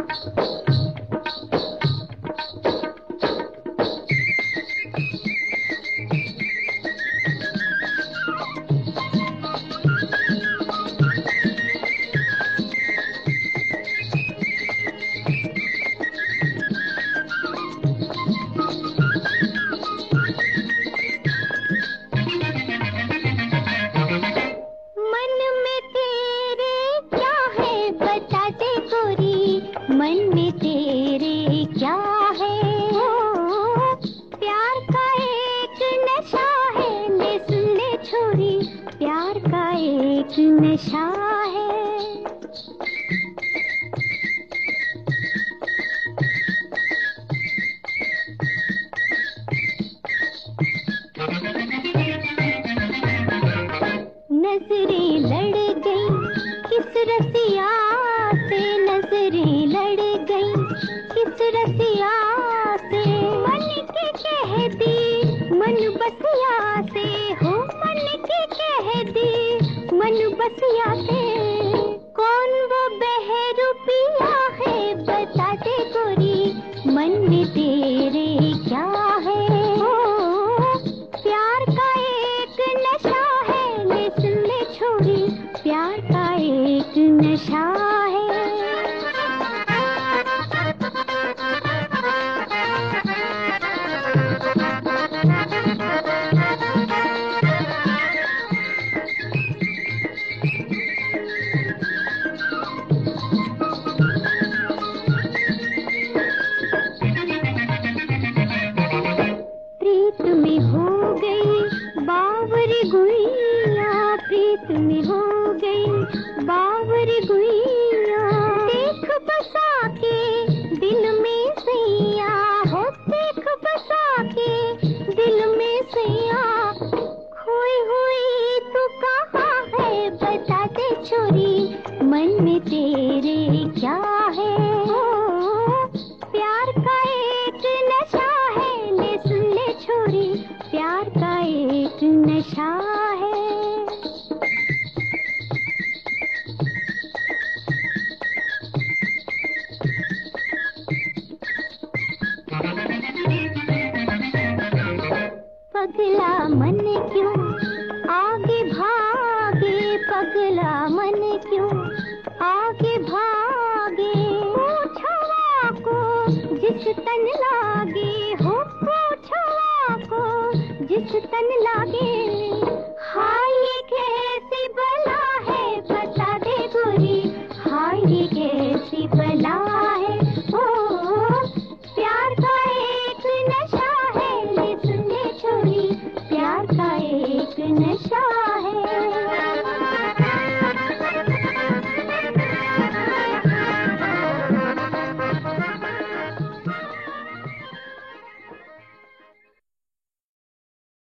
मन में तेरे क्या है? प्यार का एक नशा है, ले सुन ले छोरी, प्यार का एक नशा है। नजरें लड़ गई किस रसिया से, नजरें लड़ गई किस रसिया से, मन के कह दी मन बसिया से, हो मन के कह दी मन बसिया से। कौन वो बहरूपिया है बता दे गोरी, मन में तेरे क्या है? प्यार का एक नशा है, ले सुन ले छोरी, प्यार का एक नशा है। प्रीत में हो गई बावरी गुइया, प्रीत में हो गई बावरी गुइया, देख बसा के दिल में सैया, हो देख बसा के दिल में सैया। खोई हुई तू कहाँ है बता दे छोरी, मन में तेरे क्या है? प्यार का एक नशा है, ले सुन ले छोरी, प्यार का एक नशा है। पगला मन क्यों आगे भागे, पगला मन क्यों आगे भागे, पूछवा को जिस तन लागे, हो पूछवा को जिस तन लागे। हाय ये कैसी बला है बता दे गोरी, हाय ये कैसी बला